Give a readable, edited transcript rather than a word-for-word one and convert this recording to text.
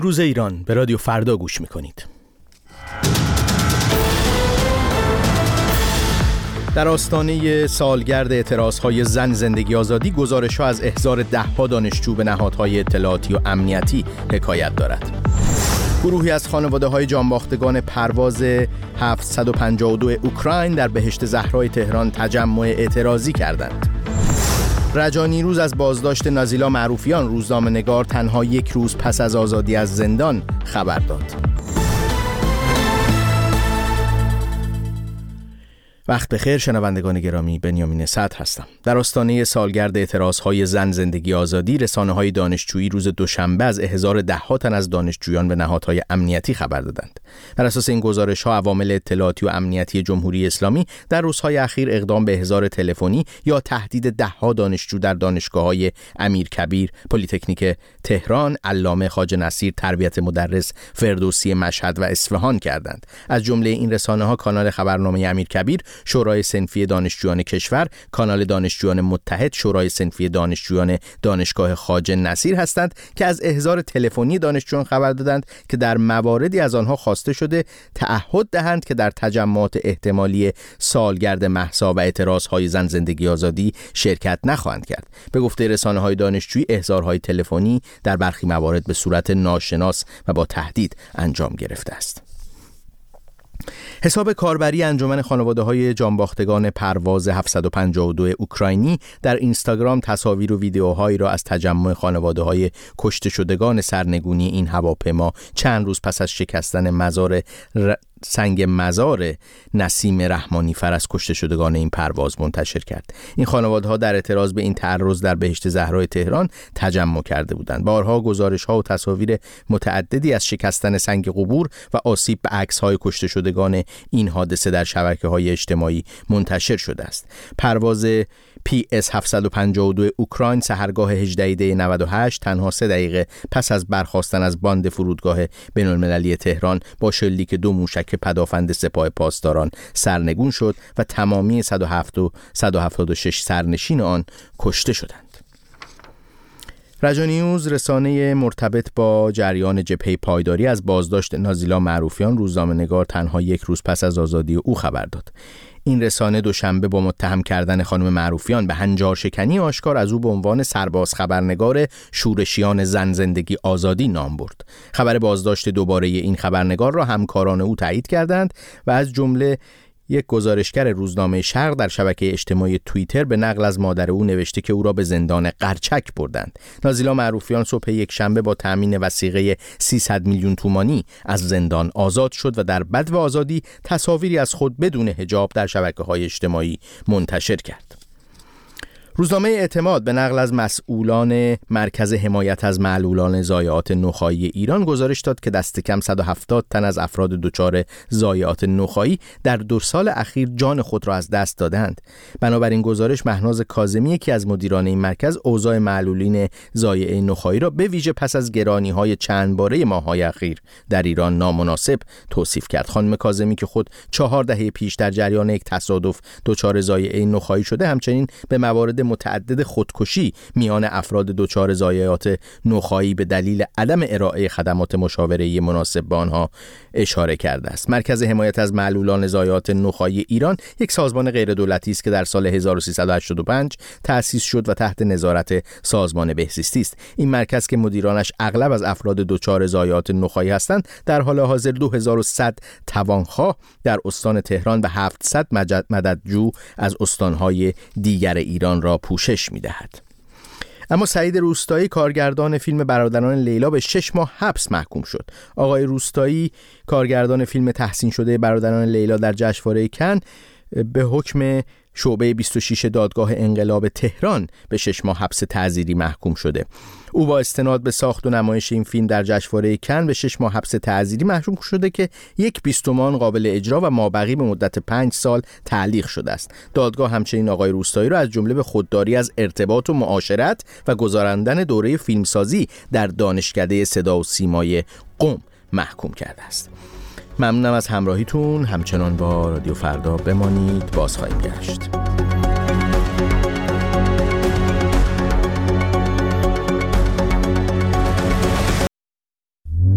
روز ایران به رادیو فردا گوش میکنید. در آستانه سالگرد اعتراضهای زن زندگی آزادی، گزارش‌ها از احضار ده‌ها دانشجو به نهادهای اطلاعاتی و امنیتی حکایت دارد. گروهی از خانواده‌های جانباختگان پرواز 752 اوکراین در بهشت زهرای تهران تجمع اعتراضی کردند. رجانیروز از بازداشت نازیلا معروفیان، روزنامه‌نگار تنها یک روز پس از آزادی از زندان خبر داد. وقت بخیر شنوندگان گرامی، بنیامین صدر هستم. در آستانه سالگرد اعتراضهای زن زندگی آزادی، رسانه‌های دانشجویی روز دوشنبه از احضار ده‌ها تن از دانشجویان به نهادهای امنیتی خبر دادند. بر اساس این گزارش‌ها، عوامل اطلاعاتی و امنیتی جمهوری اسلامی در روزهای اخیر اقدام به احضار تلفنی یا تهدید ده‌ها دانشجو در دانشگاه‌های امیرکبیر، پلی‌تکنیک تهران، علامه خواجه نصیر، تربیت مدرس، فردوسی مشهد و اصفهان کردند. از جمله این رسانه‌ها کانال خبرنامه امیرکبیر، شورای صنفی دانشجویان کشور، کانال دانشجویان متحد، شورای صنفی دانشجویان دانشگاه خواجه نصیر هستند که از احضار تلفنی دانشجویان خبر دادند که در مواردی از آنها خواسته شده تعهد دهند که در تجمعات احتمالی سالگرد مهسا و اعتراضهای زن زندگی آزادی شرکت نخواهند کرد. به گفته رسانه‌های دانشجویی، احضارهای تلفنی در برخی موارد به صورت ناشناس و با تهدید انجام گرفته است. حساب کاربری انجمن خانواده‌های جانباختگان پرواز 752 اوکراینی در اینستاگرام تصاویر و ویدیوهایی را از تجمع خانواده‌های کشته شدگان سرنگونی این هواپیما چند روز پس از شکستن سنگ مزار نسیم رحمانی فر از کشته شدگان این پرواز منتشر کرد. این خانواده‌ها در اعتراض به این تعرض در بهشت زهرای تهران تجمع کرده بودند. بارها گزارش‌ها و تصاویر متعددی از شکستن سنگ قبور و آسیب به عکس‌های کشته شدگان این حادثه در شبکه‌های اجتماعی منتشر شده است. پرواز PS 752 اوکراین سحرگاه 18/98 تنها 3 دقیقه پس از برخاستن از باند فرودگاه بین‌المللی تهران با شلیک 2 موشک پدافند سپاه پاسداران سرنگون شد و تمامی 107 و 176 سرنشین آن کشته شدند. رجانیروز، رسانه مرتبط با جریان جبهه پایداری، از بازداشت نازیلا معروفیان، روزنامه‌نگار تنها یک روز پس از آزادی او خبر داد. این رسانه دوشنبه با متهم کردن خانم معروفیان به هنجار شکنی آشکار از او به عنوان سرباز خبرنگار شورشیان زن زندگی آزادی نام برد. خبر بازداشت دوباره این خبرنگار را همکاران او تایید کردند و از جمله یک گزارشگر روزنامه شرق در شبکه اجتماعی توییتر به نقل از مادر او نوشته که او را به زندان قرچک بردند. نازیلا معروفیان صبح یک شنبه با تأمین وثیقه 300 میلیون تومانی از زندان آزاد شد و در بدو آزادی تصاویری از خود بدون حجاب در شبکه‌های اجتماعی منتشر کرد. روزنامه اعتماد به نقل از مسئولان مرکز حمایت از معلولان ضایعات نخاعی ایران گزارش داد که دست کم 170 تن از افراد دچار ضایعات نخاعی در 2 سال اخیر جان خود را از دست دادند. بنابراین گزارش، مهناز کاظمی، یکی از مدیران این مرکز، اوضاع معلولین ضایعه نخاعی را به ویژه پس از گرانی‌های چند باره ماه‌های اخیر در ایران نامناسب توصیف کرد. خانم کاظمی که خود 4 دهه پیش در جریان یک تصادف دچار ضایعه نخاعی شده، همچنین به موارد متعدد خودکشی میان افراد دچار ضایعات نخاعی به دلیل عدم ارائه خدمات مشاوره‌ای مناسب به آنها اشاره کرده است. مرکز حمایت از معلولان ضایعات نخاعی ایران یک سازمان غیردولتی است که در سال 1385 تأسیس شد و تحت نظارت سازمان بهزیستی است. این مرکز که مدیرانش اغلب از افراد دچار ضایعات نخاعی هستند، در حال حاضر 2100 توانخواه در استان تهران و 700 مددجو از استان‌های دیگر ایران را پوشش می‌دهد. اما سعید روستایی، کارگردان فیلم برادران لیلا، به 6 ماه حبس محکوم شد. آقای روستایی، کارگردان فیلم تحسین شده برادران لیلا در جشنواره کن، به حکم شعبه 26 دادگاه انقلاب تهران به 6 ماه حبس تعزیری محکوم شده. او با استناد به ساخت و نمایش این فیلم در جشنواره کن به 6 ماه حبس تعزیری محکوم شده که 1/20 قابل اجرا و مابقی به مدت 5 سال تعلیق شده است. دادگاه همچنین آقای روستایی را از جمله به خودداری از ارتباط و معاشرت و گذراندن دوره فیلمسازی در دانشکده صدا و سیمای قم محکوم کرده است. ممنونم از همراهیتون. همچنان با رادیو فردا بمانید، باز خواهیم گشت.